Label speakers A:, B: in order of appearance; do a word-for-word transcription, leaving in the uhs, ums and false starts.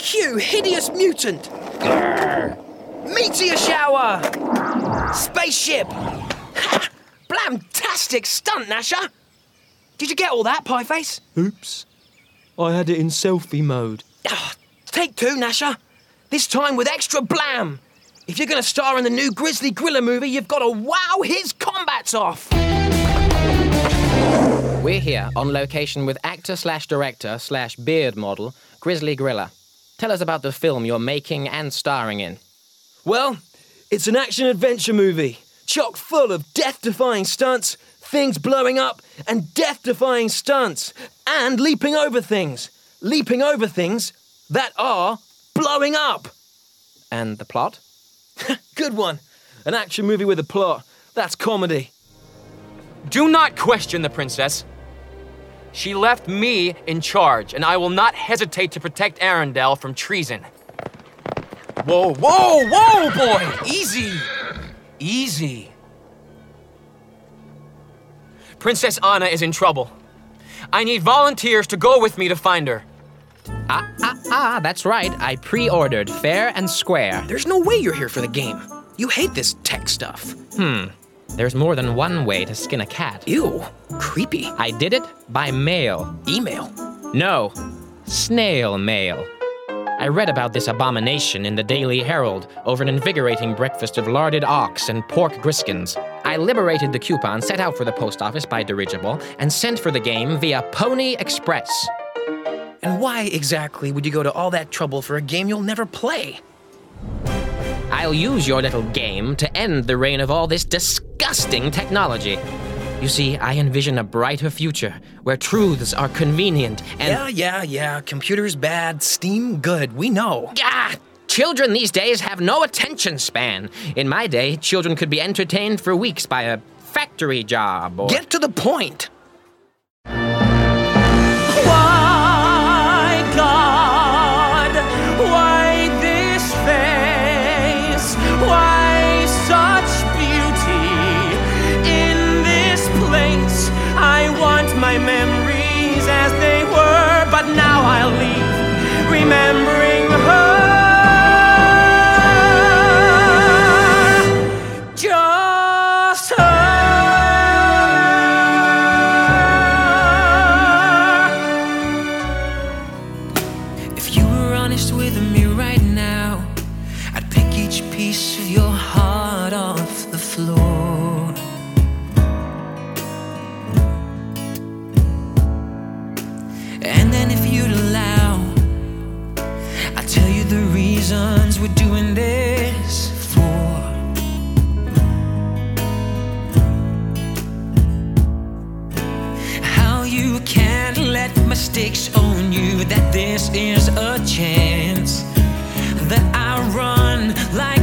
A: You hideous mutant! Grr. Meteor shower! Spaceship! Ha! Blamtastic stunt, Gnasher! Did you get all that, Pieface?
B: Oops. I had it in selfie mode.
A: Oh, take two, Gnasher. This time with extra blam. If you're going to star in the new Grizzly Griller movie, you've got to wow his combats off.
C: We're here on location with actor slash director slash beard model, Grizzly Griller. Tell us about the film you're making and starring in.
B: Well, it's an action-adventure movie, chock full of death-defying stunts, things blowing up, and death-defying stunts, and leaping over things. Leaping over things that are blowing up.
C: And the plot?
B: Good one. An action movie with a plot. That's comedy.
D: Do not question the princess. She left me in charge, and I will not hesitate to protect Arendelle from treason. Whoa, whoa, whoa, boy! Easy! Easy. Princess Anna is in trouble. I need volunteers to go with me to find her.
C: Ah, ah, ah, that's right. I pre-ordered fair and square.
A: There's no way you're here for the game. You hate this tech stuff.
C: Hmm. There's more than one way to skin a cat.
A: Ew, creepy.
C: I did it by mail.
A: Email?
C: No, snail mail. I read about this abomination in the Daily Herald over an invigorating breakfast of larded ox and pork griskins. I liberated the coupon set out for the post office by dirigible and sent for the game via Pony Express.
A: And why exactly would you go to all that trouble for a game you'll never play?
C: I'll use your little game to end the reign of all this disgusting technology. You see, I envision a brighter future where truths are convenient and...
A: Yeah, yeah, yeah. Computers bad, Steam good. We know.
C: Ah! Children these days have no attention span. In my day, children could be entertained for weeks by a factory job or...
A: Get to the point.
E: Why, God? Why this face? Why such beauty in this place? I want my memories as they were, but now I'll leave remembering her. Just her. If you were honest with me right now, I'd pick each piece of your heart off the floor. And then if you'd allow, I'll tell you the reasons we're doing this for. How you can't let mistakes own you, that this is a chance that I run like